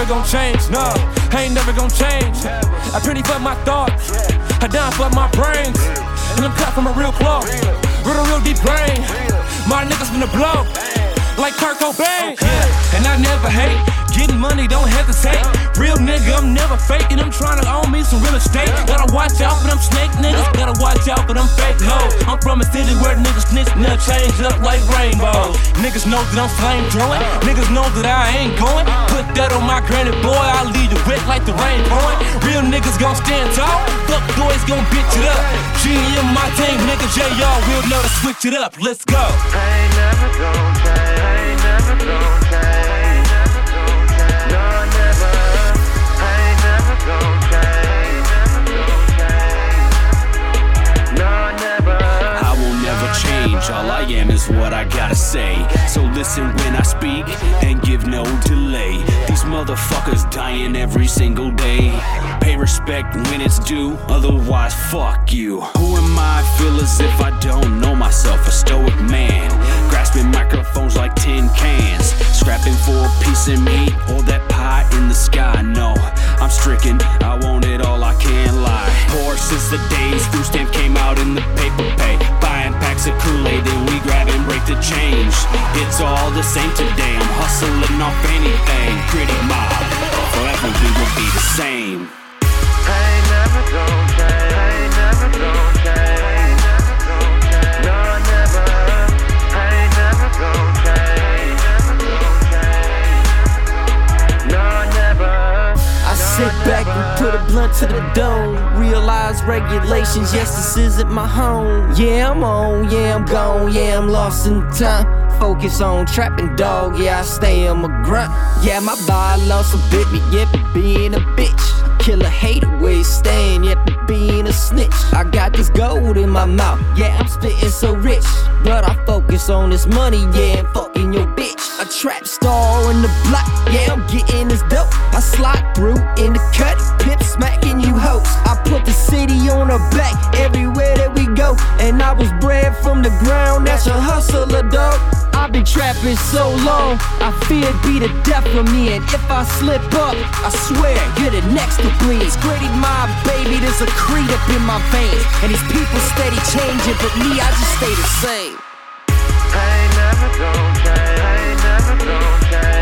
gon' change, no, I ain't never gon' change. I pretty for my thoughts, I down for my brains. And I'm cut from a real cloth, with a real deep brain. My niggas finna blow, like Kurt Cobain. And I never hate, getting money, don't hesitate. Real nigga, I'm never faking. I'm trying to own me some real estate. Gotta watch out for them snake niggas, gotta watch out for them fake hoes. I'm from a city where niggas snitch, never change up like rainbows. Niggas know that I'm flame throwing, niggas know that I ain't going. Put that on my granite, boy, I'll leave you wet like the rain pouring. Real niggas gon' stand tall, fuck boys gon' bitch it up. G in my team, nigga, J.R. will know to switch it up, let's go. I ain't never gon' change, I ain't never gon' change. All I am is what I gotta say. So listen when I speak and give no delay. These motherfuckers dying every single day. Pay respect when it's due, otherwise fuck you. Who am I? Feel as if I don't know myself. A stoic man, grasping microphones like tin cans. Scrapping for a piece of meat or that pie in the sky. No, I'm stricken, I want it all, I can't lie. Poor since the days food stamp came out in the paper pay. Buying packs of Kool-Aid, then we grab and break the change. It's all the same today, I'm hustling off anything. Pretty mob, forever we will be the same. I ain't never gon' change, I ain't never gon' change, I ain't never gon' change. No, never, I ain't never gon' change, I ain't never gon' change. No, never. I sit back and put a blunt to the dome. Realize regulations, yes, this isn't my home. Yeah, I'm on, yeah, I'm gone, yeah, I'm lost in time. Focus on trapping, dog, yeah, I stay on my grunt. Yeah, my bylaws forbid me, yeah, for being a bitch. Kill a hater where you stand, yeah, for being a snitch. I got this gold in my mouth, yeah, I'm spitting so rich. But I focus on this money, yeah, and fucking your bitch. A trap star in the block, yeah, I'm getting this dope. I slide through in the cut, pimp smacking you hoes. I put the city on her back everywhere that we go. And I was bred from the ground, that's a hustler, dog. I've been trapping so long, I fear it'd be the death of me. And if I slip up, I swear you're the next to bleed. It's Grady Mob, baby, there's a creed up in my veins. And these people steady changing, but me, I just stay the same. I ain't never gon' change, I ain't never gon' change.